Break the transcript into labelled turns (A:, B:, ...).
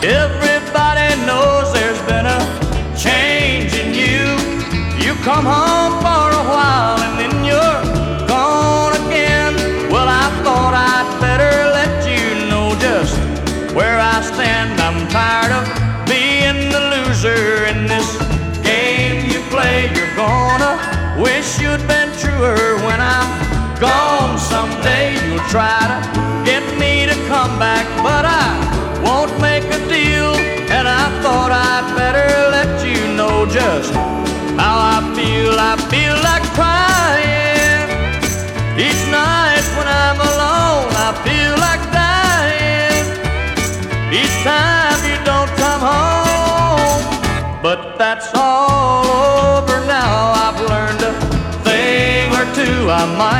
A: Everybody knows there's been a change in you. You come home for a while and then you're gone again. Well, I thought I'd better let you know just where I stand. I'm tired of being the loser in this game you play. You're gonna wish you'd been truer when I'm gone. Someday you'll try to get me to come back, but I won't make a deal. And I thought I'd better let you know just how I feel. I feel like crying each night when I'm alone. I feel like dying each time you don't come home. But that's all over now. I've learned a thing or two. I might